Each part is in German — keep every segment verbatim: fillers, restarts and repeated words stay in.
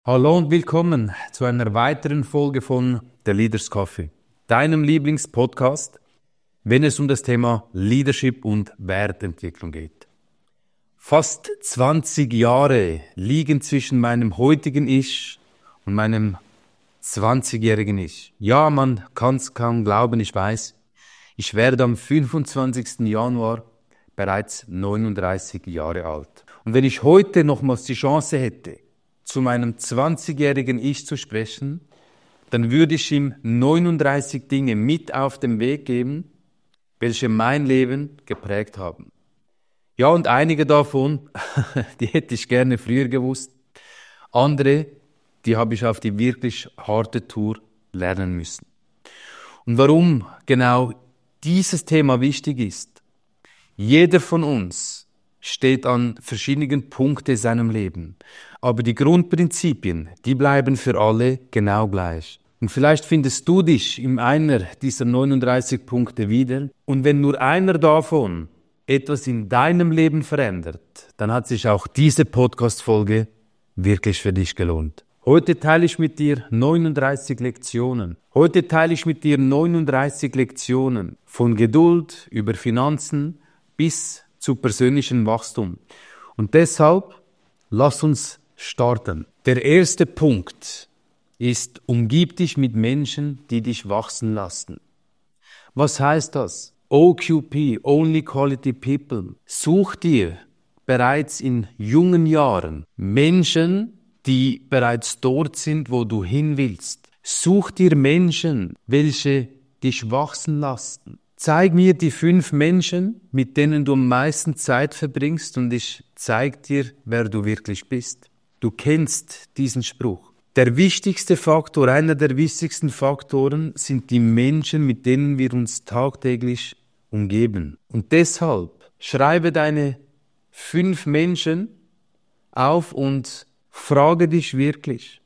Hallo und willkommen zu einer weiteren Folge von The Leaders Coffee, deinem Lieblingspodcast, wenn es um das Thema Leadership und Wertentwicklung geht. Fast zwanzig Jahre liegen zwischen meinem heutigen Ich und meinem zwanzigjährigen Ich. Ja, man kann es kaum glauben, ich weiß. Ich werde am fünfundzwanzigsten Januar bereits neununddreißig Jahre alt. Und wenn ich heute nochmals die Chance hätte, zu meinem zwanzigjährigen Ich zu sprechen, dann würde ich ihm neununddreißig Dinge mit auf den Weg geben, welche mein Leben geprägt haben. Ja, und einige davon, die hätte ich gerne früher gewusst. Andere, die habe ich auf die wirklich harte Tour lernen müssen. Und warum genau dieses Thema wichtig ist: Jeder von uns steht an verschiedenen Punkten in seinem Leben. Aber die Grundprinzipien, die bleiben für alle genau gleich. Und vielleicht findest du dich in einer dieser neununddreißig Punkte wieder. Und wenn nur einer davon etwas in deinem Leben verändert, dann hat sich auch diese Podcast-Folge wirklich für dich gelohnt. Heute teile ich mit dir neununddreißig Lektionen. Heute teile ich mit dir neununddreißig Lektionen von Geduld über Finanzen bis zu persönlichem Wachstum. Und deshalb lass uns starten. Der erste Punkt ist: Umgib dich mit Menschen, die dich wachsen lassen. Was heißt das? O Q P, Only Quality People. Such dir bereits in jungen Jahren Menschen, die bereits dort sind, wo du hin willst. Such dir Menschen, welche dich wachsen lassen. Zeig mir die fünf Menschen, mit denen du am meisten Zeit verbringst, und ich zeig dir, wer du wirklich bist. Du kennst diesen Spruch. Der wichtigste Faktor, einer der wichtigsten Faktoren sind die Menschen, mit denen wir uns tagtäglich umgeben. Und deshalb schreibe deine fünf Menschen auf und frage dich wirklich: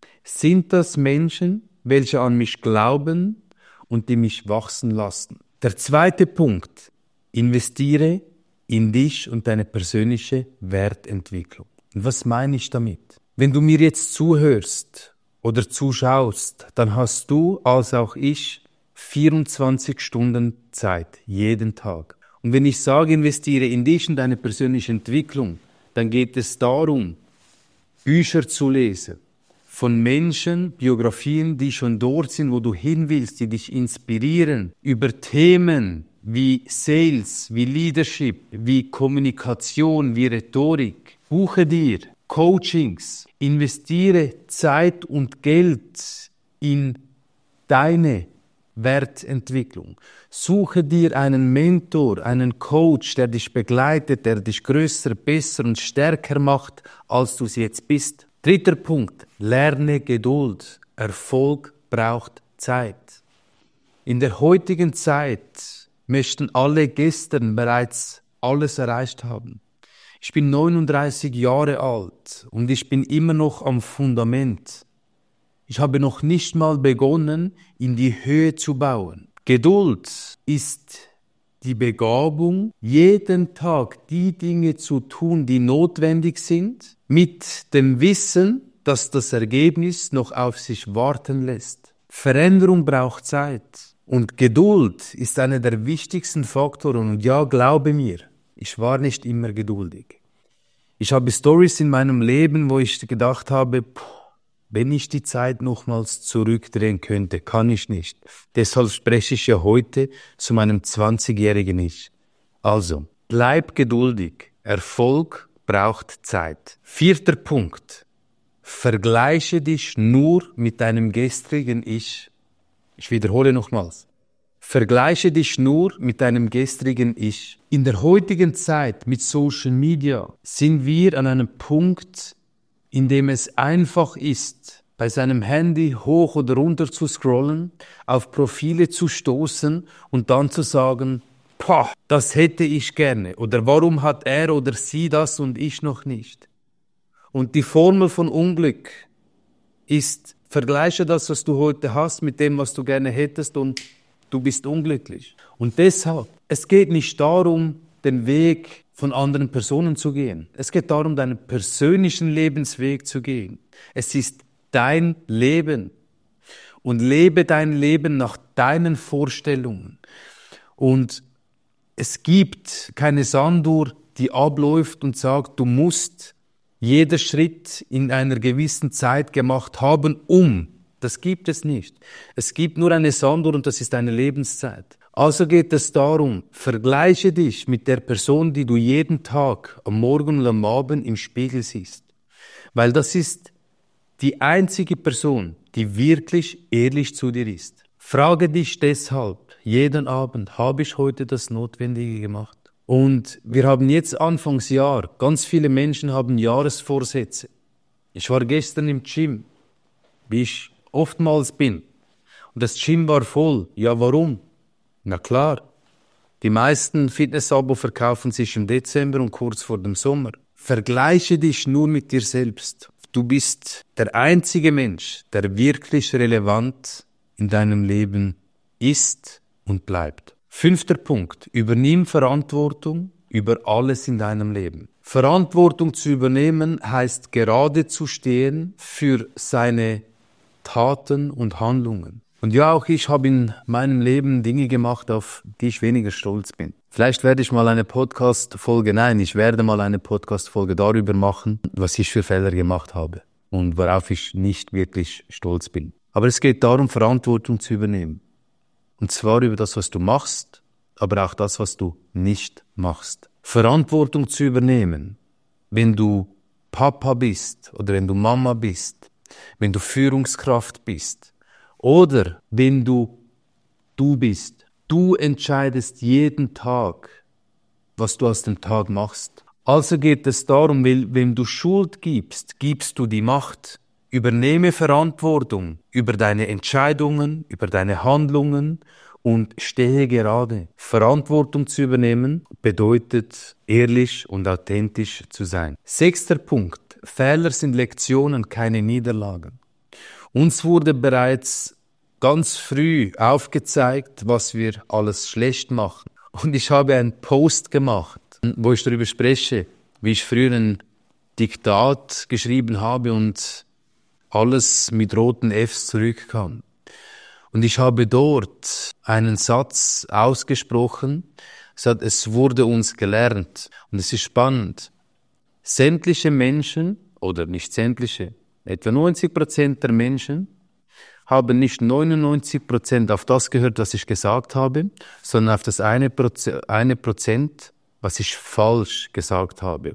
Sind das Menschen, welche an mich glauben und die mich wachsen lassen? Der zweite Punkt: Investiere in dich und deine persönliche Wertentwicklung. Und was meine ich damit? Wenn du mir jetzt zuhörst oder zuschaust, dann hast du, als auch ich, vierundzwanzig Stunden Zeit, jeden Tag. Und wenn ich sage, investiere in dich und deine persönliche Entwicklung, dann geht es darum, Bücher zu lesen von Menschen, Biografien, die schon dort sind, wo du hin willst, die dich inspirieren, über Themen wie Sales, wie Leadership, wie Kommunikation, wie Rhetorik. Buche dir Coachings, investiere Zeit und Geld in deine Wertentwicklung. Suche dir einen Mentor, einen Coach, der dich begleitet, der dich größer, besser und stärker macht, als du es jetzt bist. Dritter Punkt: Lerne Geduld. Erfolg braucht Zeit. In der heutigen Zeit möchten alle gestern bereits alles erreicht haben. Ich bin neununddreißig Jahre alt und ich bin immer noch am Fundament. Ich habe noch nicht mal begonnen, in die Höhe zu bauen. Geduld ist die Begabung, jeden Tag die Dinge zu tun, die notwendig sind, mit dem Wissen, dass das Ergebnis noch auf sich warten lässt. Veränderung braucht Zeit. Und Geduld ist einer der wichtigsten Faktoren. Und ja, glaube mir, ich war nicht immer geduldig. Ich habe Storys in meinem Leben, wo ich gedacht habe, puh, wenn ich die Zeit nochmals zurückdrehen könnte, kann ich nicht. Deshalb spreche ich ja heute zu meinem zwanzigjährigen Ich. Also, bleib geduldig. Erfolg braucht Zeit. Vierter Punkt: Vergleiche dich nur mit deinem gestrigen Ich. Ich wiederhole nochmals. Vergleiche dich nur mit deinem gestrigen Ich. In der heutigen Zeit mit Social Media sind wir an einem Punkt, in dem es einfach ist, bei seinem Handy hoch oder runter zu scrollen, auf Profile zu stoßen und dann zu sagen, Pah, das hätte ich gerne. Oder warum hat er oder sie das und ich noch nicht? Und die Formel von Unglück ist: Vergleiche das, was du heute hast, mit dem, was du gerne hättest, und du bist unglücklich. Und deshalb, es geht nicht darum, den Weg von anderen Personen zu gehen. Es geht darum, deinen persönlichen Lebensweg zu gehen. Es ist dein Leben. Und lebe dein Leben nach deinen Vorstellungen. Und es gibt keine Sanduhr, die abläuft und sagt, du musst jeden Schritt in einer gewissen Zeit gemacht haben, um. Das gibt es nicht. Es gibt nur eine Sanduhr und das ist eine Lebenszeit. Also geht es darum, vergleiche dich mit der Person, die du jeden Tag am Morgen und am Abend im Spiegel siehst. Weil das ist die einzige Person, die wirklich ehrlich zu dir ist. Frage dich deshalb jeden Abend, habe ich heute das Notwendige gemacht? Und wir haben jetzt Anfangsjahr, ganz viele Menschen haben Jahresvorsätze. Ich war gestern im Gym, wie ich oftmals bin. Und das Gym war voll. Ja, warum? Na klar, die meisten Fitness-Abo verkaufen sich im Dezember und kurz vor dem Sommer. Vergleiche dich nur mit dir selbst. Du bist der einzige Mensch, der wirklich relevant in deinem Leben ist und bleibt. Fünfter Punkt. Übernimm Verantwortung über alles in deinem Leben. Verantwortung zu übernehmen heißt gerade zu stehen für seine Taten und Handlungen. Und ja, auch ich habe in meinem Leben Dinge gemacht, auf die ich weniger stolz bin. Vielleicht werde ich mal eine Podcast-Folge, nein, ich werde mal eine Podcast-Folge darüber machen, was ich für Fehler gemacht habe und worauf ich nicht wirklich stolz bin. Aber es geht darum, Verantwortung zu übernehmen. Und zwar über das, was du machst, aber auch das, was du nicht machst. Verantwortung zu übernehmen, wenn du Papa bist oder wenn du Mama bist, wenn du Führungskraft bist oder wenn du du bist. Du entscheidest jeden Tag, was du aus dem Tag machst. Also geht es darum, wenn du Schuld gibst, gibst du die Macht. Übernehme Verantwortung über deine Entscheidungen, über deine Handlungen und stehe gerade. Verantwortung zu übernehmen bedeutet, ehrlich und authentisch zu sein. Sechster Punkt. Fehler sind Lektionen, keine Niederlagen. Uns wurde bereits ganz früh aufgezeigt, was wir alles schlecht machen. Und ich habe einen Post gemacht, wo ich darüber spreche, wie ich früher ein Diktat geschrieben habe und alles mit roten Fs zurückkam. Und ich habe dort einen Satz ausgesprochen, es hat, es wurde uns gelernt. Und es ist spannend. Sämtliche Menschen, oder nicht sämtliche, etwa neunzig Prozent der Menschen, haben nicht neunundneunzig Prozent auf das gehört, was ich gesagt habe, sondern auf das eine Prozent, eine Prozent, was ich falsch gesagt habe.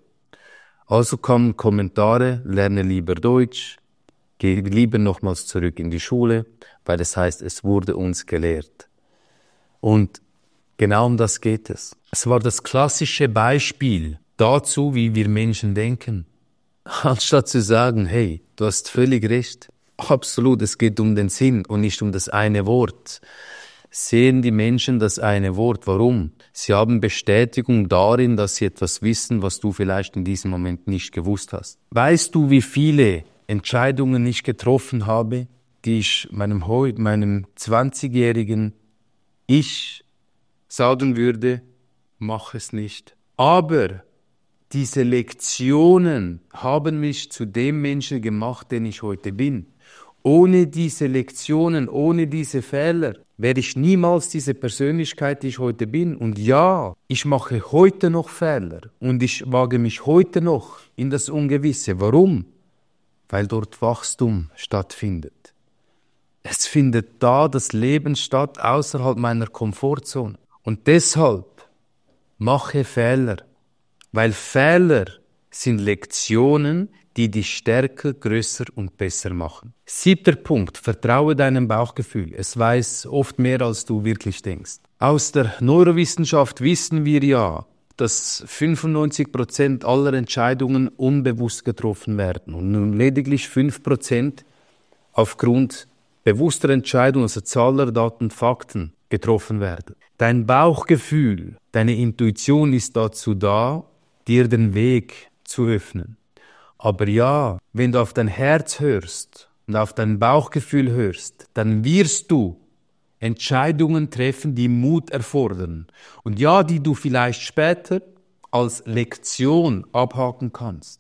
Also kamen Kommentare, lerne lieber Deutsch, geh lieber nochmals zurück in die Schule, weil das heißt, es wurde uns gelehrt. Und genau um das geht es. Es war das klassische Beispiel dazu, wie wir Menschen denken. Anstatt zu sagen, hey, du hast völlig recht, absolut, es geht um den Sinn und nicht um das eine Wort. Sehen die Menschen das eine Wort. Warum? Sie haben Bestätigung darin, dass sie etwas wissen, was du vielleicht in diesem Moment nicht gewusst hast. Weißt du, wie viele Entscheidungen ich getroffen habe, die ich meinem, meinem zwanzigjährigen Ich sagen würde, mach es nicht. Aber diese Lektionen haben mich zu dem Menschen gemacht, den ich heute bin. Ohne diese Lektionen, ohne diese Fehler, wäre ich niemals diese Persönlichkeit, die ich heute bin. Und ja, ich mache heute noch Fehler und ich wage mich heute noch in das Ungewisse. Warum? Weil dort Wachstum stattfindet. Es findet da das Leben statt, außerhalb meiner Komfortzone. Und deshalb mache Fehler, weil Fehler sind Lektionen, die dich stärker, größer und besser machen. Siebter Punkt, vertraue deinem Bauchgefühl. Es weiß oft mehr, als du wirklich denkst. Aus der Neurowissenschaft wissen wir ja, dass fünfundneunzig Prozent aller Entscheidungen unbewusst getroffen werden und nun lediglich fünf Prozent aufgrund bewusster Entscheidungen, also Zahler, Daten, Fakten getroffen werden. Dein Bauchgefühl, deine Intuition ist dazu da, dir den Weg zu öffnen. Aber ja, wenn du auf dein Herz hörst und auf dein Bauchgefühl hörst, dann wirst du Entscheidungen treffen, die Mut erfordern. Und ja, die du vielleicht später als Lektion abhaken kannst.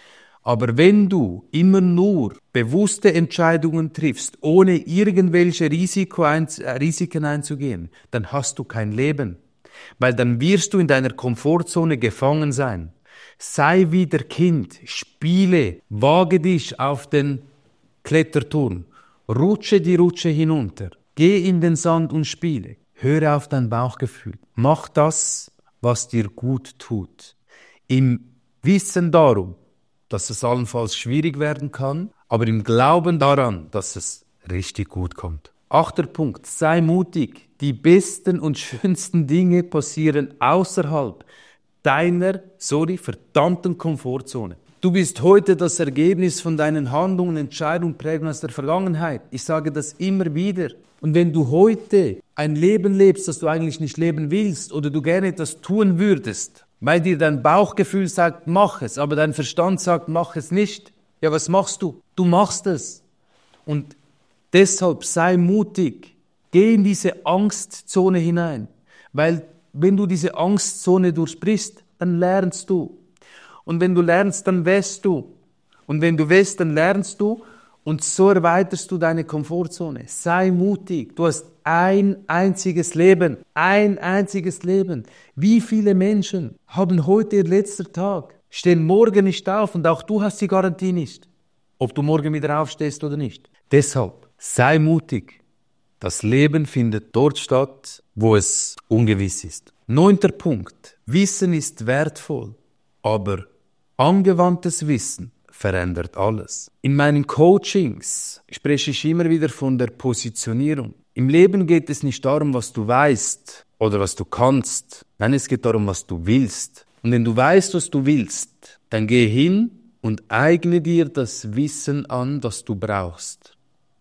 Aber wenn du immer nur bewusste Entscheidungen triffst, ohne irgendwelche Risiko ein, äh, Risiken einzugehen, dann hast du kein Leben. Weil dann wirst du in deiner Komfortzone gefangen sein. Sei wieder Kind, spiele, wage dich auf den Kletterturm, rutsche die Rutsche hinunter, geh in den Sand und spiele. Höre auf dein Bauchgefühl. Mach das, was dir gut tut. Im Wissen darum, dass es allenfalls schwierig werden kann, aber im Glauben daran, dass es richtig gut kommt. Achter Punkt, sei mutig. Die besten und schönsten Dinge passieren außerhalb deiner, sorry, verdammten Komfortzone. Du bist heute das Ergebnis von deinen Handlungen, Entscheidungen, Prägungen aus der Vergangenheit. Ich sage das immer wieder. Und wenn du heute ein Leben lebst, das du eigentlich nicht leben willst oder du gerne etwas tun würdest, weil dir dein Bauchgefühl sagt, mach es, aber dein Verstand sagt, mach es nicht. Ja, was machst du? Du machst es. Und deshalb sei mutig. Geh in diese Angstzone hinein. Weil wenn du diese Angstzone durchbrichst, dann lernst du. Und wenn du lernst, dann wächst du. Und wenn du wächst, dann lernst du. Und so erweiterst du deine Komfortzone. Sei mutig. Du hast ein einziges Leben. Ein einziges Leben. Wie viele Menschen haben heute ihr letzter Tag, stehen morgen nicht auf und auch du hast die Garantie nicht, ob du morgen wieder aufstehst oder nicht. Deshalb sei mutig. Das Leben findet dort statt, wo es ungewiss ist. Neunter Punkt. Wissen ist wertvoll, aber angewandtes Wissen verändert alles. In meinen Coachings spreche ich immer wieder von der Positionierung. Im Leben geht es nicht darum, was du weißt oder was du kannst. Nein, es geht darum, was du willst. Und wenn du weißt, was du willst, dann geh hin und eigne dir das Wissen an, das du brauchst.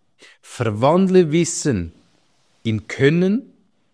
Verwandle Wissen in Können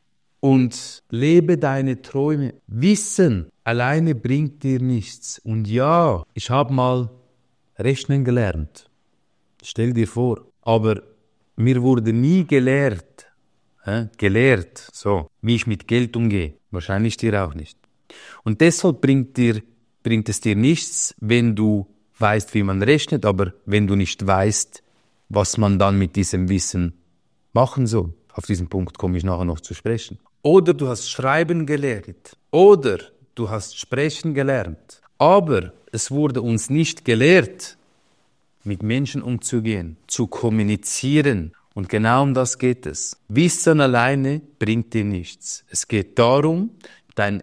und lebe deine Träume. Wissen alleine bringt dir nichts. Und ja, ich habe mal Rechnen gelernt. Stell dir vor. Aber mir wurde nie gelehrt, äh, gelehrt, so, wie ich mit Geld umgehe. Wahrscheinlich dir auch nicht. Und deshalb bringt, dir, bringt es dir nichts, wenn du weißt, wie man rechnet, aber wenn du nicht weißt, was man dann mit diesem Wissen machen soll. Auf diesen Punkt komme ich nachher noch zu sprechen. Oder du hast Schreiben gelernt. Oder du hast Sprechen gelernt. Aber es wurde uns nicht gelehrt, mit Menschen umzugehen, zu kommunizieren. Und genau um das geht es. Wissen alleine bringt dir nichts. Es geht darum, dein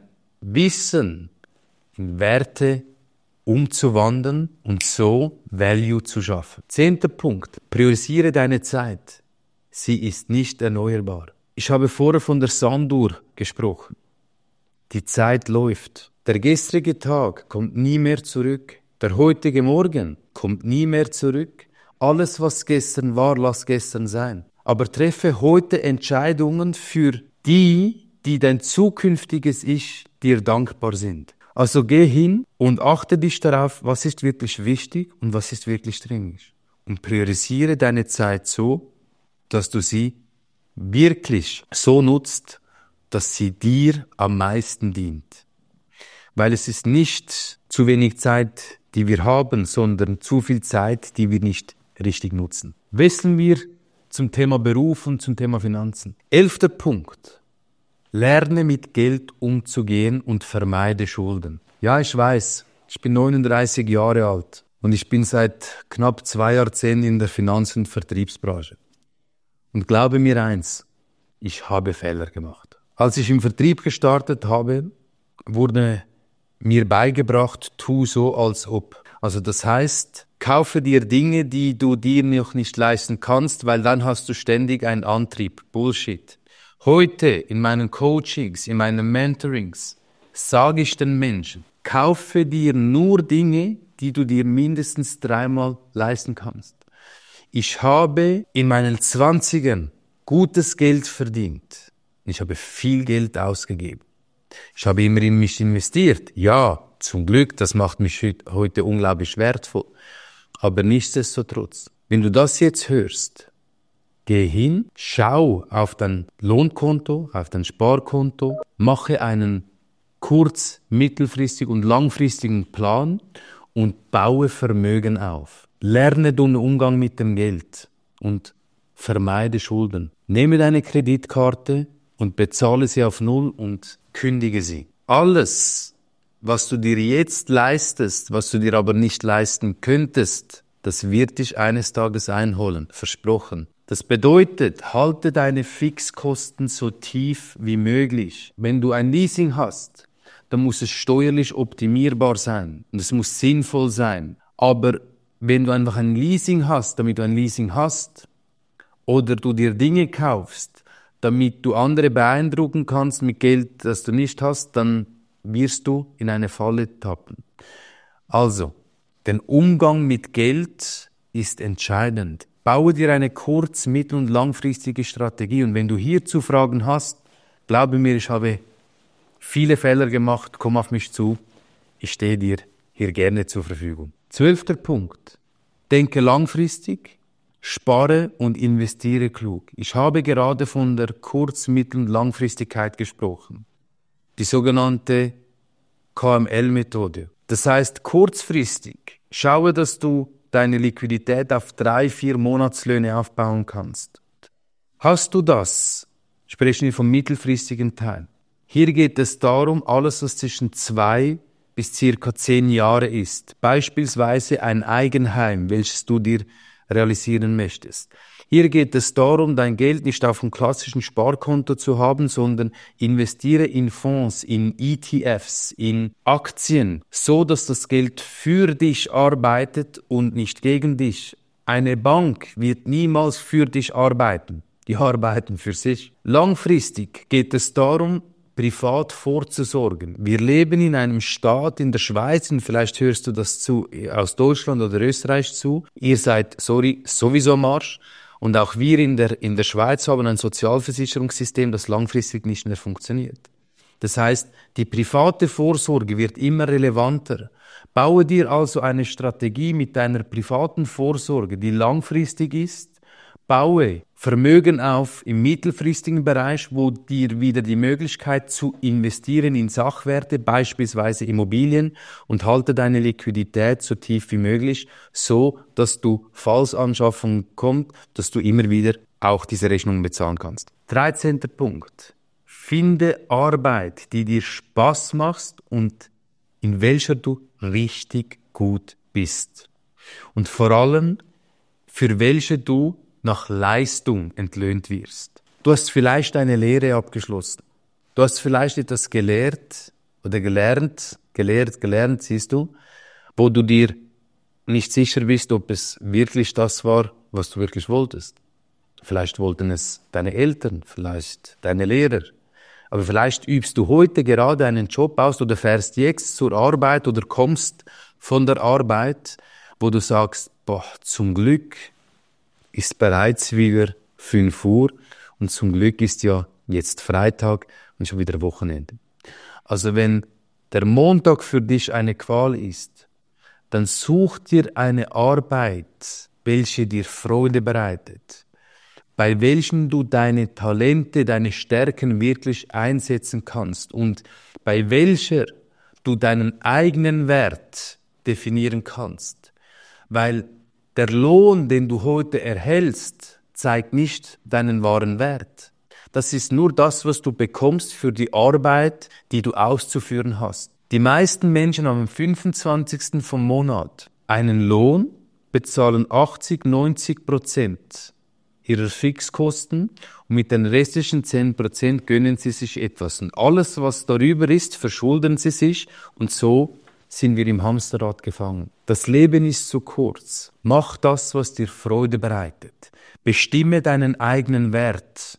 Wissen in Werte umzuwandeln und so Value zu schaffen. Zehnter Punkt. Priorisiere deine Zeit. Sie ist nicht erneuerbar. Ich habe vorher von der Sanduhr gesprochen. Die Zeit läuft. Der gestrige Tag kommt nie mehr zurück. Der heutige Morgen kommt nie mehr zurück. Alles, was gestern war, lass gestern sein. Aber treffe heute Entscheidungen für die, die dein zukünftiges Ich dir dankbar sind. Also geh hin und achte dich darauf, was ist wirklich wichtig und was ist wirklich dringlich. Und priorisiere deine Zeit so, dass du sie wirklich so nutzt, dass sie dir am meisten dient. Weil es ist nicht zu wenig Zeit, die wir haben, sondern zu viel Zeit, die wir nicht richtig nutzen. Wissen wir zum Thema Beruf und zum Thema Finanzen. Elfter Punkt. Lerne mit Geld umzugehen und vermeide Schulden. Ja, ich weiß, ich bin neununddreißig Jahre alt und ich bin seit knapp zwei Jahrzehnten in der Finanz- und Vertriebsbranche. Und glaube mir eins, ich habe Fehler gemacht. Als ich im Vertrieb gestartet habe, wurde mir beigebracht, tu so als ob. Also das heißt, kaufe dir Dinge, die du dir noch nicht leisten kannst, weil dann hast du ständig einen Antrieb. Bullshit. Heute in meinen Coachings, in meinen Mentorings sage ich den Menschen, kaufe dir nur Dinge, die du dir mindestens dreimal leisten kannst. Ich habe in meinen Zwanzigern gutes Geld verdient. Ich habe viel Geld ausgegeben. Ich habe immer in mich investiert. Ja, zum Glück, das macht mich heute unglaublich wertvoll. Aber nichtsdestotrotz, wenn du das jetzt hörst, Geh hin, schau auf dein Lohnkonto, auf dein Sparkonto, mache einen kurz-, mittelfristig und langfristigen Plan und baue Vermögen auf. Lerne den Umgang mit dem Geld und vermeide Schulden. Nehme deine Kreditkarte und bezahle sie auf Null und kündige sie. Alles, was du dir jetzt leistest, was du dir aber nicht leisten könntest, das wird dich eines Tages einholen, versprochen. Das bedeutet, halte deine Fixkosten so tief wie möglich. Wenn du ein Leasing hast, dann muss es steuerlich optimierbar sein und es muss sinnvoll sein. Aber wenn du einfach ein Leasing hast, damit du ein Leasing hast, oder du dir Dinge kaufst, damit du andere beeindrucken kannst mit Geld, das du nicht hast, dann wirst du in eine Falle tappen. Also, der Umgang mit Geld ist entscheidend. Baue dir eine kurz-, mittel- und langfristige Strategie. Und wenn du hierzu Fragen hast, glaube mir, ich habe viele Fehler gemacht, komm auf mich zu. Ich stehe dir hier gerne zur Verfügung. Zwölfter Punkt. Denke langfristig, spare und investiere klug. Ich habe gerade von der Kurz-, Mittel- und Langfristigkeit gesprochen. Die sogenannte K M L-Methode. Das heißt, kurzfristig, schaue, dass du deine Liquidität auf drei, vier Monatslöhne aufbauen kannst. Hast du das, sprechen wir vom mittelfristigen Teil. Hier geht es darum, alles, was zwischen zwei bis circa zehn Jahre ist. Beispielsweise ein Eigenheim, welches du dir realisieren möchtest. Hier geht es darum, dein Geld nicht auf einem klassischen Sparkonto zu haben, sondern investiere in Fonds, in E T Fs, in Aktien, so dass das Geld für dich arbeitet und nicht gegen dich. Eine Bank wird niemals für dich arbeiten. Die arbeiten für sich. Langfristig geht es darum, privat vorzusorgen. Wir leben in einem Staat, in der Schweiz, und vielleicht hörst du das zu, aus Deutschland oder Österreich zu. Ihr seid, sorry, sowieso am Arsch. Und auch wir in der, in der Schweiz haben ein Sozialversicherungssystem, das langfristig nicht mehr funktioniert. Das heißt, die private Vorsorge wird immer relevanter. Baue dir also eine Strategie mit deiner privaten Vorsorge, die langfristig ist. Baue Vermögen auf im mittelfristigen Bereich, wo dir wieder die Möglichkeit zu investieren in Sachwerte, beispielsweise Immobilien, und halte deine Liquidität so tief wie möglich, so dass du, falls Anschaffung kommt, dass du immer wieder auch diese Rechnungen bezahlen kannst. dreizehnter Punkt. Finde Arbeit, die dir Spaß macht und in welcher du richtig gut bist. Und vor allem, für welche du nach Leistung entlöhnt wirst. Du hast vielleicht eine Lehre abgeschlossen. Du hast vielleicht etwas gelehrt oder gelernt, gelehrt, gelernt, siehst du, wo du dir nicht sicher bist, ob es wirklich das war, was du wirklich wolltest. Vielleicht wollten es deine Eltern, vielleicht deine Lehrer. Aber vielleicht übst du heute gerade einen Job aus oder fährst jetzt zur Arbeit oder kommst von der Arbeit, wo du sagst, boah, zum Glück ist bereits wieder fünf Uhr und zum Glück ist ja jetzt Freitag und schon wieder Wochenende. Also wenn der Montag für dich eine Qual ist, dann such dir eine Arbeit, welche dir Freude bereitet, bei welchen du deine Talente, deine Stärken wirklich einsetzen kannst und bei welcher du deinen eigenen Wert definieren kannst. Weil der Lohn, den du heute erhältst, zeigt nicht deinen wahren Wert. Das ist nur das, was du bekommst für die Arbeit, die du auszuführen hast. Die meisten Menschen haben am fünfundzwanzigsten vom Monat einen Lohn, bezahlen achtzig, neunzig Prozent ihrer Fixkosten und mit den restlichen zehn Prozent gönnen sie sich etwas. Und alles, was darüber ist, verschulden sie sich und so sind wir im Hamsterrad gefangen. Das Leben ist zu kurz. Mach das, was dir Freude bereitet. Bestimme deinen eigenen Wert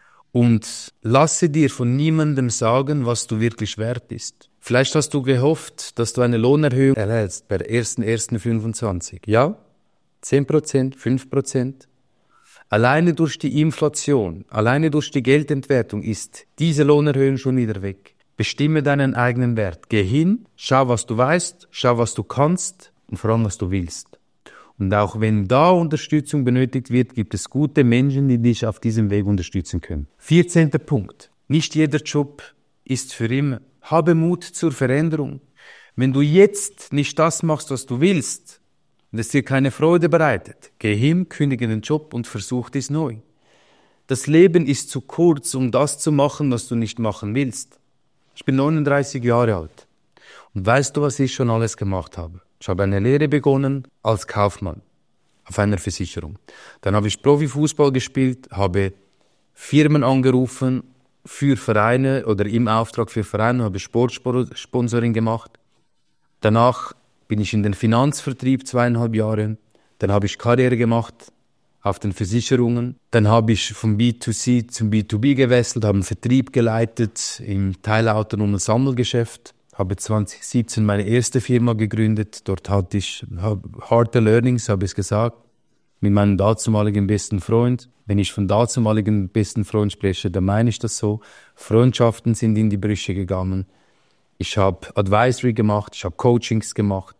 und lasse dir von niemandem sagen, was du wirklich wert bist. Vielleicht hast du gehofft, dass du eine Lohnerhöhung erhältst per erster erster fünfundzwanzig. Ja? zehn Prozent, fünf Prozent. Alleine durch die Inflation, alleine durch die Geldentwertung ist diese Lohnerhöhung schon wieder weg. Bestimme deinen eigenen Wert. Geh hin, schau, was du weißt, schau, was du kannst und vor allem, was du willst. Und auch wenn da Unterstützung benötigt wird, gibt es gute Menschen, die dich auf diesem Weg unterstützen können. vierzehnter Punkt. Nicht jeder Job ist für immer. Habe Mut zur Veränderung. Wenn du jetzt nicht das machst, was du willst, und es dir keine Freude bereitet, geh hin, kündige den Job und versuch dies neu. Das Leben ist zu kurz, um das zu machen, was du nicht machen willst. Ich bin neununddreißig Jahre alt. Und weißt du, was ich schon alles gemacht habe? Ich habe eine Lehre begonnen als Kaufmann auf einer Versicherung. Dann habe ich Profifußball gespielt, habe Firmen angerufen für Vereine oder im Auftrag für Vereine, habe Sportsponsoring gemacht. Danach bin ich in den Finanzvertrieb zweieinhalb Jahre. Dann habe ich Karriere gemacht auf den Versicherungen. Dann habe ich vom B zwei C zum B zwei B gewechselt, habe einen Vertrieb geleitet im teilautonomen Sammelgeschäft. Habe zwanzig siebzehn meine erste Firma gegründet. Dort hatte ich harte Learnings, habe ich gesagt, mit meinem dazumaligen besten Freund. Wenn ich von dazumaligen besten Freund spreche, dann meine ich das so. Freundschaften sind in die Brüche gegangen. Ich habe Advisory gemacht, ich habe Coachings gemacht.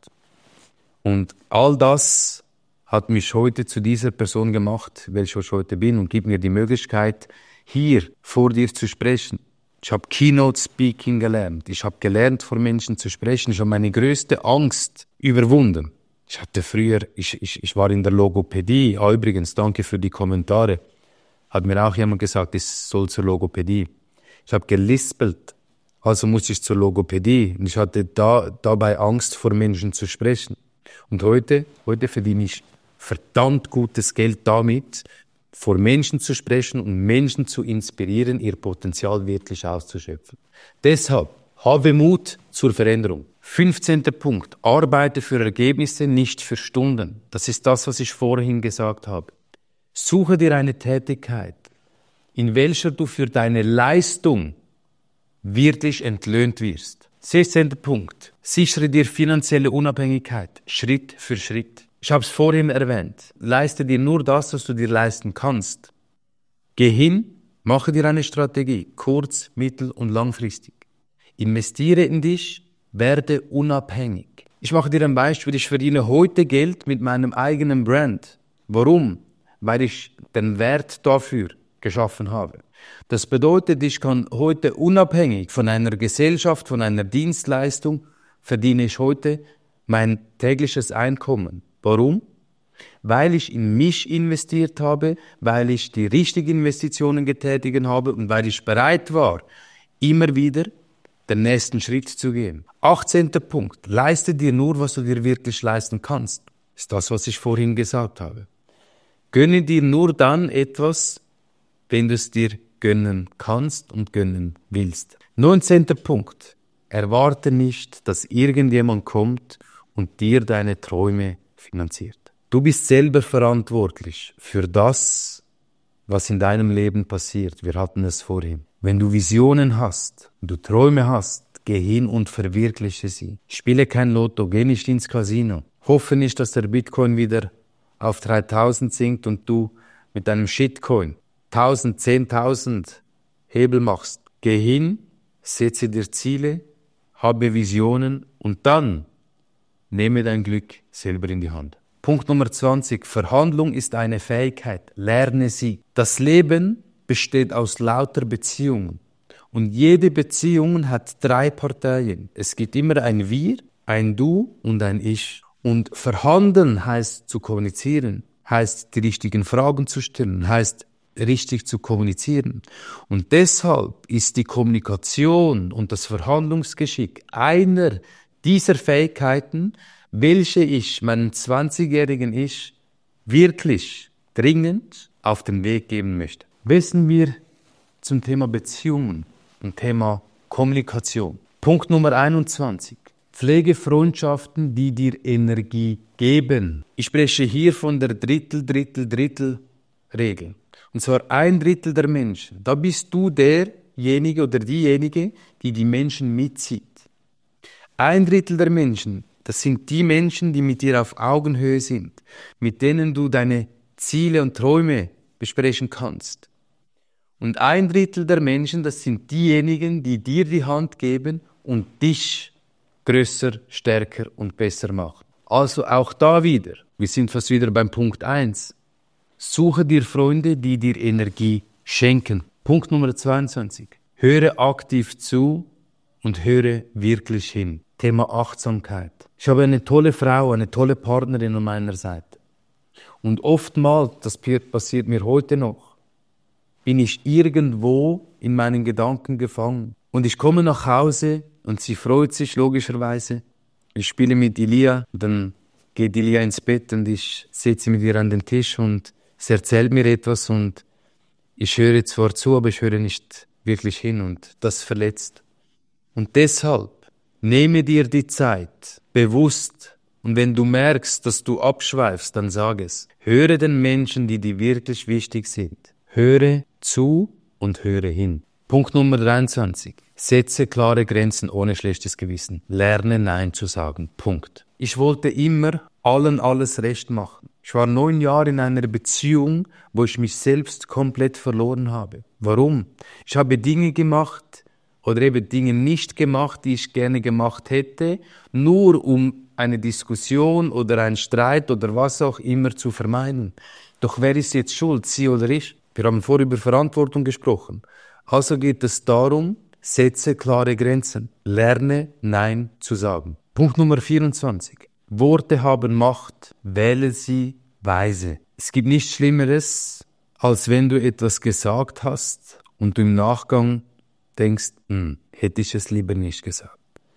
Und all das hat mich heute zu dieser Person gemacht, welche ich heute bin, und gibt mir die Möglichkeit, hier vor dir zu sprechen. Ich habe Keynote Speaking gelernt. Ich habe gelernt, vor Menschen zu sprechen. Ich habe meine größte Angst überwunden. Ich hatte früher, ich, ich, ich war in der Logopädie. Ah, übrigens, danke für die Kommentare. Hat mir auch jemand gesagt, ich soll zur Logopädie. Ich habe gelispelt. Also musste ich zur Logopädie. Und ich hatte da, dabei Angst, vor Menschen zu sprechen. Und heute, heute verdiene ich verdammt gutes Geld damit, vor Menschen zu sprechen und Menschen zu inspirieren, ihr Potenzial wirklich auszuschöpfen. Deshalb, habe Mut zur Veränderung. fünfzehnter Punkt. Arbeite für Ergebnisse, nicht für Stunden. Das ist das, was ich vorhin gesagt habe. Suche dir eine Tätigkeit, in welcher du für deine Leistung wirklich entlöhnt wirst. sechzehnter Punkt. Sichere dir finanzielle Unabhängigkeit, Schritt für Schritt. Ich habe es vorhin erwähnt. Leiste dir nur das, was du dir leisten kannst. Geh hin, mache dir eine Strategie, kurz-, mittel- und langfristig. Investiere in dich, werde unabhängig. Ich mache dir ein Beispiel. Ich verdiene heute Geld mit meinem eigenen Brand. Warum? Weil ich den Wert dafür geschaffen habe. Das bedeutet, ich kann heute unabhängig von einer Gesellschaft, von einer Dienstleistung, verdiene ich heute mein tägliches Einkommen. Warum? Weil ich in mich investiert habe, weil ich die richtigen Investitionen getätigt habe und weil ich bereit war, immer wieder den nächsten Schritt zu gehen. achtzehnter Punkt. Leiste dir nur, was du dir wirklich leisten kannst. Ist das, was ich vorhin gesagt habe. Gönne dir nur dann etwas, wenn du es dir gönnen kannst und gönnen willst. neunzehnter Punkt. Erwarte nicht, dass irgendjemand kommt und dir deine Träume finanziert. Du bist selber verantwortlich für das, was in deinem Leben passiert. Wir hatten es vorhin. Wenn du Visionen hast, du Träume hast, geh hin und verwirkliche sie. Spiele kein Lotto, geh nicht ins Casino. Hoffe nicht, dass der Bitcoin wieder auf dreitausend sinkt und du mit deinem Shitcoin tausend, zehntausend Hebel machst. Geh hin, setze dir Ziele, habe Visionen und dann nehme dein Glück selber in die Hand. Punkt Nummer zwanzig. Verhandlung ist eine Fähigkeit. Lerne sie. Das Leben besteht aus lauter Beziehungen. Und jede Beziehung hat drei Parteien. Es gibt immer ein Wir, ein Du und ein Ich. Und verhandeln heißt zu kommunizieren, heißt die richtigen Fragen zu stellen, heißt richtig zu kommunizieren. Und deshalb ist die Kommunikation und das Verhandlungsgeschick einer dieser Fähigkeiten, welche ich meinem zwanzigjährigen Ich wirklich dringend auf den Weg geben möchte. Wissen wir zum Thema Beziehungen und Thema Kommunikation. Punkt Nummer einundzwanzig. Pflege Freundschaften, die dir Energie geben. Ich spreche hier von der Drittel, Drittel, Drittel-Regel. Und zwar ein Drittel der Menschen. Da bist du derjenige oder diejenige, die die Menschen mitzieht. Ein Drittel der Menschen, das sind die Menschen, die mit dir auf Augenhöhe sind, mit denen du deine Ziele und Träume besprechen kannst. Und ein Drittel der Menschen, das sind diejenigen, die dir die Hand geben und dich größer, stärker und besser machen. Also auch da wieder, Wir sind fast wieder beim Punkt eins. Suche dir Freunde, die dir Energie schenken. Punkt Nummer zweiundzwanzig. Höre aktiv zu und höre wirklich hin. Thema Achtsamkeit. Ich habe eine tolle Frau, eine tolle Partnerin an meiner Seite. Und oftmals, das passiert mir heute noch, bin ich irgendwo in meinen Gedanken gefangen. Und ich komme nach Hause und sie freut sich logischerweise. Ich spiele mit Ilia, dann geht Ilia ins Bett und ich sitze mit ihr an den Tisch und sie erzählt mir etwas und ich höre zwar zu, aber ich höre nicht wirklich hin und das verletzt. Und deshalb nehme dir die Zeit bewusst und wenn du merkst, dass du abschweifst, dann sag es. Höre den Menschen, die dir wirklich wichtig sind. Höre zu und höre hin. Punkt Nummer dreiundzwanzig. Setze klare Grenzen ohne schlechtes Gewissen. Lerne Nein zu sagen. Punkt. Ich wollte immer allen alles recht machen. Ich war neun Jahre in einer Beziehung, wo ich mich selbst komplett verloren habe. Warum? Ich habe Dinge gemacht oder eben Dinge nicht gemacht, die ich gerne gemacht hätte, nur um eine Diskussion oder einen Streit oder was auch immer zu vermeiden. Doch wer ist jetzt schuld, sie oder ich? Wir haben vorher über Verantwortung gesprochen. Also geht es darum, setze klare Grenzen. Lerne Nein zu sagen. Punkt Nummer vierundzwanzig. Worte haben Macht, wähle sie weise. Es gibt nichts Schlimmeres, als wenn du etwas gesagt hast und du im Nachgang denkst, hm, hätte ich es lieber nicht gesagt.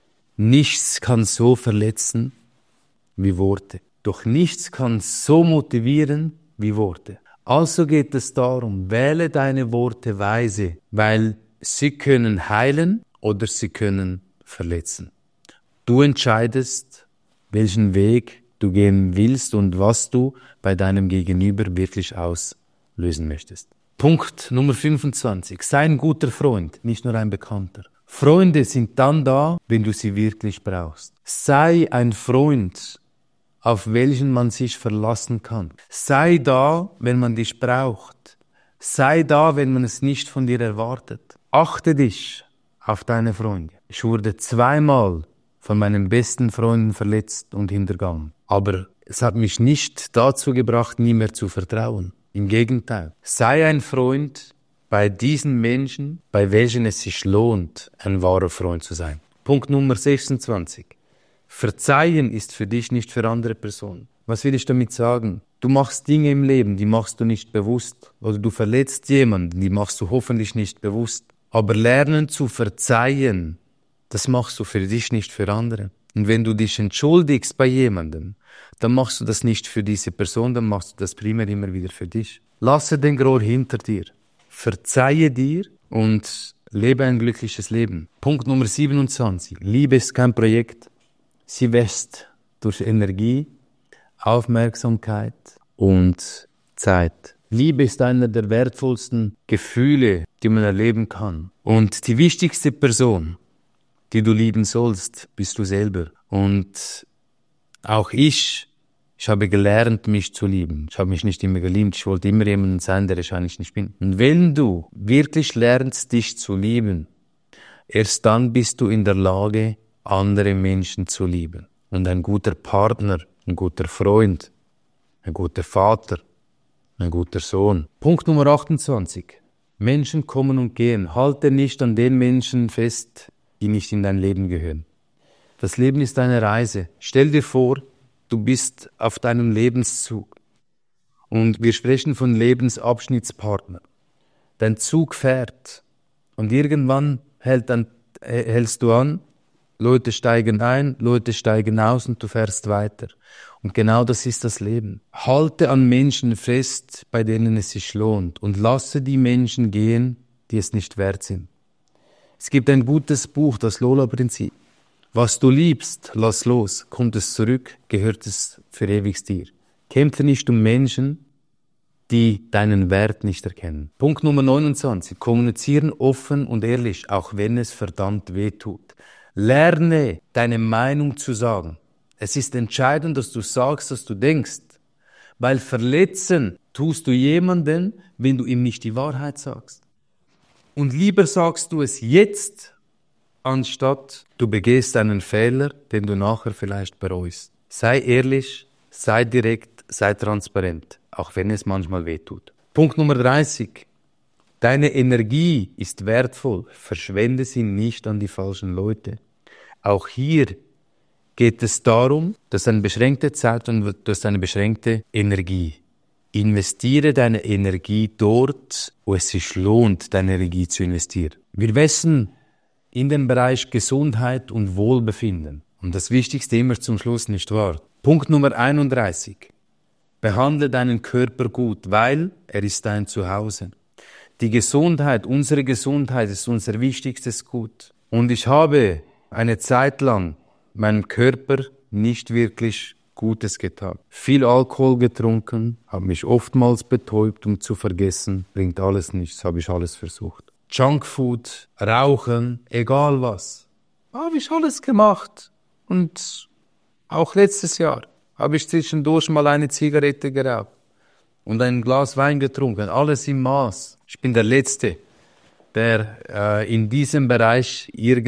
Nichts kann so verletzen wie Worte. Doch nichts kann so motivieren wie Worte. Also geht es darum, wähle deine Worte weise, weil sie können heilen oder sie können verletzen. Du entscheidest, welchen Weg du gehen willst und was du bei deinem Gegenüber wirklich auslösen möchtest. Punkt Nummer fünfundzwanzig. Sei ein guter Freund, nicht nur ein Bekannter. Freunde sind dann da, wenn du sie wirklich brauchst. Sei ein Freund, auf welchen man sich verlassen kann. Sei da, wenn man dich braucht. Sei da, wenn man es nicht von dir erwartet. Achte dich auf deine Freunde. Ich wurde zweimal von meinen besten Freunden verletzt und hintergangen. Aber es hat mich nicht dazu gebracht, nie mehr zu vertrauen. Im Gegenteil. Sei ein Freund bei diesen Menschen, bei welchen es sich lohnt, ein wahrer Freund zu sein. Punkt Nummer sechsundzwanzig. Verzeihen ist für dich nicht für andere Personen. Was will ich damit sagen? Du machst Dinge im Leben, die machst du nicht bewusst. Oder du verletzt jemanden, die machst du hoffentlich nicht bewusst. Aber lernen zu verzeihen, das machst du für dich, nicht für andere. Und wenn du dich entschuldigst bei jemandem, dann machst du das nicht für diese Person, dann machst du das primär immer wieder für dich. Lasse den Groll hinter dir. Verzeihe dir und lebe ein glückliches Leben. Punkt Nummer siebenundzwanzig. Liebe ist kein Projekt. Sie wächst durch Energie, Aufmerksamkeit und Zeit. Liebe ist einer der wertvollsten Gefühle, die man erleben kann. Und die wichtigste Person, die du lieben sollst, bist du selber. Und auch ich, ich habe gelernt, mich zu lieben. Ich habe mich nicht immer geliebt. Ich wollte immer jemand sein, der ich eigentlich nicht bin. Und wenn du wirklich lernst, dich zu lieben, erst dann bist du in der Lage, andere Menschen zu lieben. Und ein guter Partner, ein guter Freund, ein guter Vater, ein guter Sohn. Punkt Nummer achtundzwanzig. Menschen kommen und gehen. Halte nicht an den Menschen fest, die nicht in dein Leben gehören. Das Leben ist eine Reise. Stell dir vor, du bist auf deinem Lebenszug. Und wir sprechen von Lebensabschnittspartner. Dein Zug fährt. Und irgendwann hält dann, äh, hältst du an, Leute steigen ein, Leute steigen aus und du fährst weiter. Und genau das ist das Leben. Halte an Menschen fest, bei denen es sich lohnt. Und lasse die Menschen gehen, die es nicht wert sind. Es gibt ein gutes Buch, das Lola-Prinzip. Was du liebst, lass los. Kommt es zurück, gehört es für ewig dir. Kämpfe nicht um Menschen, die deinen Wert nicht erkennen. Punkt Nummer neunundzwanzig. Kommunizieren offen und ehrlich, auch wenn es verdammt weh tut. Lerne, deine Meinung zu sagen. Es ist entscheidend, dass du sagst, was du denkst. Weil verletzen tust du jemanden, wenn du ihm nicht die Wahrheit sagst. Und lieber sagst du es jetzt, anstatt du begehst einen Fehler, den du nachher vielleicht bereust. Sei ehrlich, sei direkt sei transparent, auch wenn es manchmal wehtut. Punkt Nummer dreißig. Deine Energie ist wertvoll. Verschwende sie nicht an die falschen Leute. Auch hier geht es darum, dass eine beschränkte Zeit und du hast eine beschränkte Energie. Investiere deine Energie dort, wo es sich lohnt, deine Energie zu investieren. Wir wissen in den Bereich Gesundheit und Wohlbefinden. Und das Wichtigste immer zum Schluss, nicht wahr? Punkt Nummer einunddreißig. Behandle deinen Körper gut, weil er ist dein Zuhause. Die Gesundheit, unsere Gesundheit ist unser wichtigstes Gut. Und ich habe eine Zeit lang meinem Körper nicht wirklich Gutes getan. Viel Alkohol getrunken, habe mich oftmals betäubt, um zu vergessen, bringt alles nichts, habe ich alles versucht. Junkfood, Rauchen, egal was, habe ich alles gemacht. Und auch letztes Jahr habe ich zwischendurch mal eine Zigarette geraucht und ein Glas Wein getrunken, alles im Maß. Ich bin der Letzte, der äh, in diesem Bereich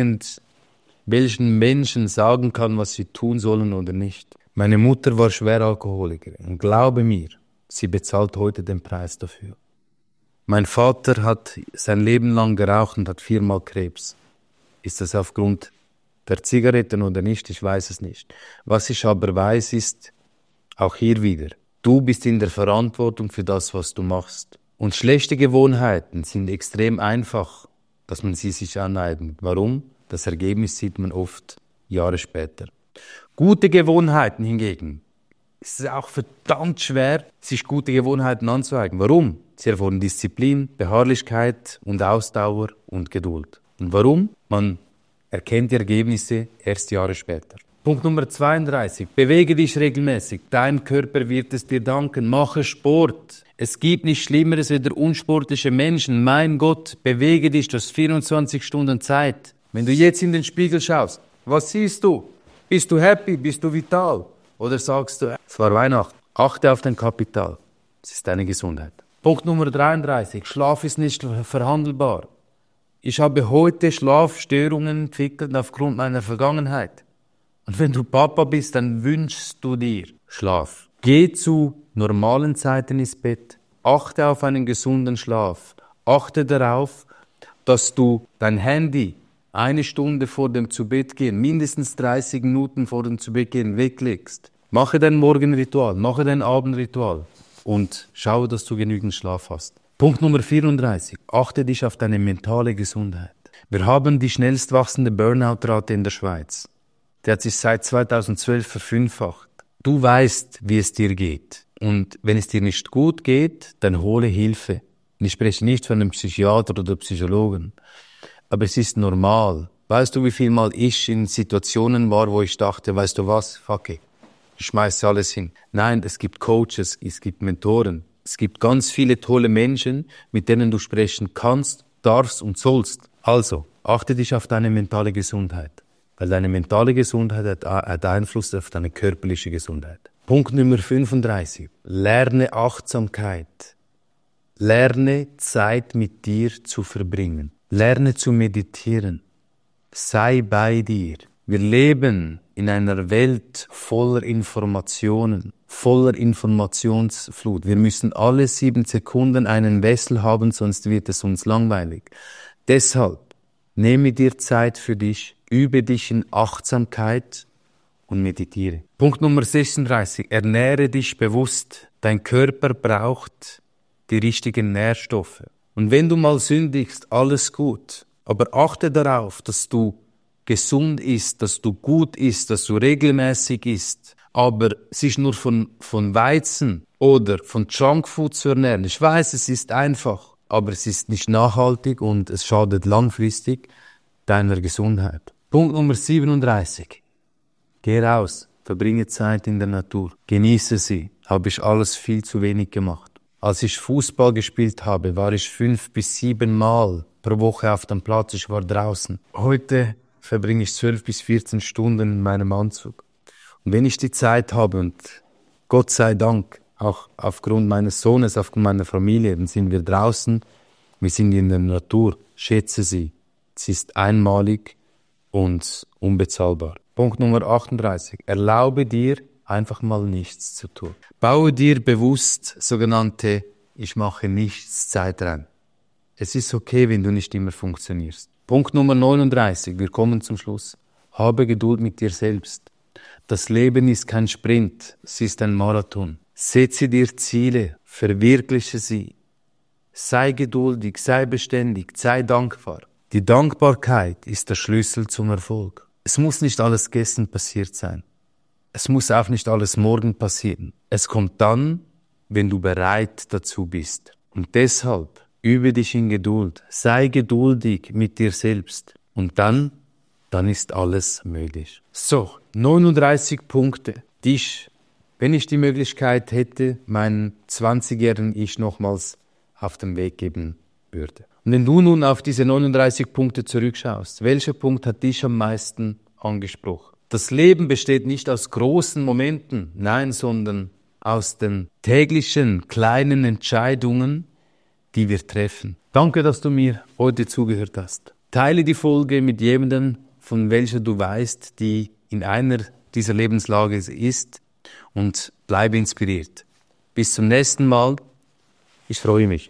irgendwelchen Menschen sagen kann, was sie tun sollen oder nicht. Meine Mutter war schwer Alkoholikerin und glaube mir, sie bezahlt heute den Preis dafür. Mein Vater hat sein Leben lang geraucht und hat viermal Krebs. Ist das aufgrund der Zigaretten oder nicht? Ich weiß es nicht. Was ich aber weiß ist, auch hier wieder, du bist in der Verantwortung für das, was du machst. Und schlechte Gewohnheiten sind extrem einfach, dass man sie sich aneignet. Warum? Das Ergebnis sieht man oft Jahre später. Gute Gewohnheiten hingegen, es ist auch verdammt schwer, sich gute Gewohnheiten anzueignen. Warum? Sie erfordern Disziplin, Beharrlichkeit und Ausdauer und Geduld. Und warum? Man erkennt die Ergebnisse erst Jahre später. Punkt Nummer zweiunddreißig. Bewege dich regelmäßig. Dein Körper wird es dir danken. Mache Sport. Es gibt nichts Schlimmeres als unsportliche Menschen. Mein Gott, bewege dich. Du hast vierundzwanzig Stunden Zeit. Wenn du jetzt in den Spiegel schaust, was siehst du? Bist du happy? Bist du vital? Oder sagst du, es war Weihnachten. Achte auf dein Kapital. Es ist deine Gesundheit. Punkt Nummer dreiunddreißig. Schlaf ist nicht verhandelbar. Ich habe heute Schlafstörungen entwickelt aufgrund meiner Vergangenheit. Und wenn du Papa bist, dann wünschst du dir Schlaf. Geh zu normalen Zeiten ins Bett. Achte auf einen gesunden Schlaf. Achte darauf, dass du dein Handy eine Stunde vor dem Zubettgehen, mindestens dreißig Minuten vor dem Zubettgehen weglegst. Mache dein Morgenritual, mache dein Abendritual und schaue, dass du genügend Schlaf hast. Punkt Nummer vierunddreißig. Achte dich auf deine mentale Gesundheit. Wir haben die schnellst wachsende Burnout-Rate in der Schweiz. Die hat sich seit zweitausendzwölf verfünffacht. Du weißt, wie es dir geht. Und wenn es dir nicht gut geht, dann hole Hilfe. Ich spreche nicht von einem Psychiater oder Psychologen. Aber es ist normal. Weißt du, wie viel Mal ich in Situationen war, wo ich dachte, weißt du was, fuck it, ich schmeiße alles hin. Nein, es gibt Coaches, es gibt Mentoren. Es gibt ganz viele tolle Menschen, mit denen du sprechen kannst, darfst und sollst. Also, achte dich auf deine mentale Gesundheit. Weil deine mentale Gesundheit hat, hat Einfluss auf deine körperliche Gesundheit. Punkt Nummer fünfunddreißig. Lerne Achtsamkeit. Lerne Zeit mit dir zu verbringen. Lerne zu meditieren. Sei bei dir. Wir leben in einer Welt voller Informationen, voller Informationsflut. Wir müssen alle sieben Sekunden einen Wechsel haben, sonst wird es uns langweilig. Deshalb nehme dir Zeit für dich, übe dich in Achtsamkeit und meditiere. Punkt Nummer sechsunddreißig. Ernähre dich bewusst. Dein Körper braucht die richtigen Nährstoffe. Und wenn du mal sündigst, alles gut. Aber achte darauf, dass du gesund isst, dass du gut isst, dass du regelmäßig isst. Aber sich nur von, von Weizen oder von Junkfood zu ernähren, ich weiß, es ist einfach, aber es ist nicht nachhaltig und es schadet langfristig deiner Gesundheit. Punkt Nummer siebenunddreißig. Geh raus, verbringe Zeit in der Natur, genieße sie. Habe ich alles viel zu wenig gemacht. Als ich Fußball gespielt habe, war ich fünf bis sieben Mal pro Woche auf dem Platz. Ich war draußen. Heute verbringe ich zwölf bis vierzehn Stunden in meinem Anzug. Und wenn ich die Zeit habe und Gott sei Dank, auch aufgrund meines Sohnes, aufgrund meiner Familie, dann sind wir draußen, wir sind in der Natur. Schätze sie. Sie ist einmalig und unbezahlbar. Punkt Nummer achtunddreißig. Erlaube dir, einfach mal nichts zu tun. Baue dir bewusst sogenannte Ich mache nichts Zeit rein. Es ist okay, wenn du nicht immer funktionierst. Punkt Nummer neununddreißig, wir kommen zum Schluss. Habe Geduld mit dir selbst. Das Leben ist kein Sprint, es ist ein Marathon. Setze dir Ziele, verwirkliche sie. Sei geduldig, sei beständig, sei dankbar. Die Dankbarkeit ist der Schlüssel zum Erfolg. Es muss nicht alles gestern passiert sein. Es muss auch nicht alles morgen passieren. Es kommt dann, wenn du bereit dazu bist. Und deshalb übe dich in Geduld. Sei geduldig mit dir selbst. Und dann, dann ist alles möglich. So, neununddreißig Punkte, die ich, wenn ich die Möglichkeit hätte, meinen zwanzigjährigen Ich nochmals auf den Weg geben würde. Und wenn du nun auf diese neununddreißig Punkte zurückschaust, welcher Punkt hat dich am meisten angesprochen? Das Leben besteht nicht aus großen Momenten, nein, sondern aus den täglichen kleinen Entscheidungen, die wir treffen. Danke, dass du mir heute zugehört hast. Teile die Folge mit jemandem, von welcher du weißt, die in einer dieser Lebenslage ist, und bleibe inspiriert. Bis zum nächsten Mal. Ich freue mich.